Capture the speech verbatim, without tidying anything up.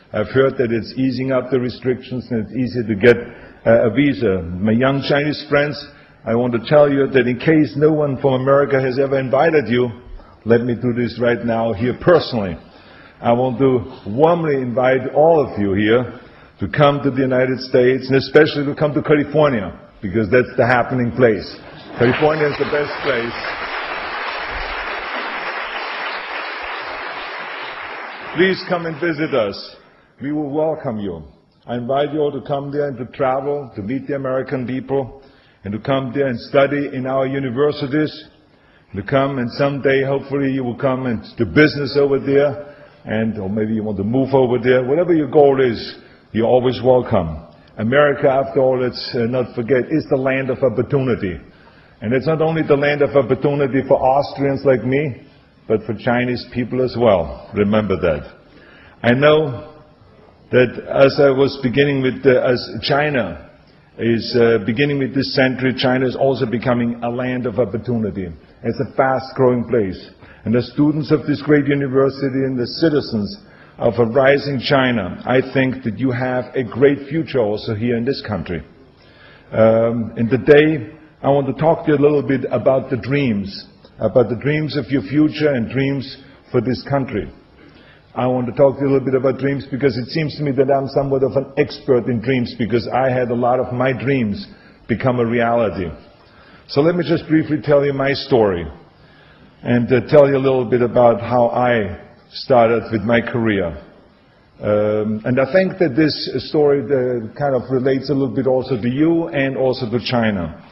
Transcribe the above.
I've heard that it's easing up the restrictions and it's easier to get uh, a visa. My young Chinese friends, I want to tell you that in case no one from America has ever invited you, let me do this right now here personally. I want to warmly invite all of you here to come to the United States, and especially to come to California, because that's the happening place. California is the best place. Please come and visit us. We will welcome you. I invite you all to come there and to travel, to meet the American people, and to come there and study in our universities, to come and someday, hopefully, you will come and do business over there, and or maybe you want to move over there. Whatever your goal is, you're always welcome. America, after all, let's uh, not forget, is the land of opportunity. And it's not only the land of opportunity for Austrians like me, but for Chinese people as well. Remember that. I know that as I was beginning with, uh, as China is uh, beginning with this century, China is also becoming a land of opportunity. It's a fast-growing place. And the students of this great university and the citizens of a rising China, I think that you have a great future also here in this country. Um, and today, I want to talk to you a little bit about the dreams, about the dreams of your future and dreams for this country. I want to talk to you a little bit about dreams because it seems to me that I'm somewhat of an expert in dreams because I had a lot of my dreams become a reality. So let me just briefly tell you my story and uh, tell you a little bit about how I started with my career. Um, and I think that this story uh, kind of relates a little bit also to you and also to China.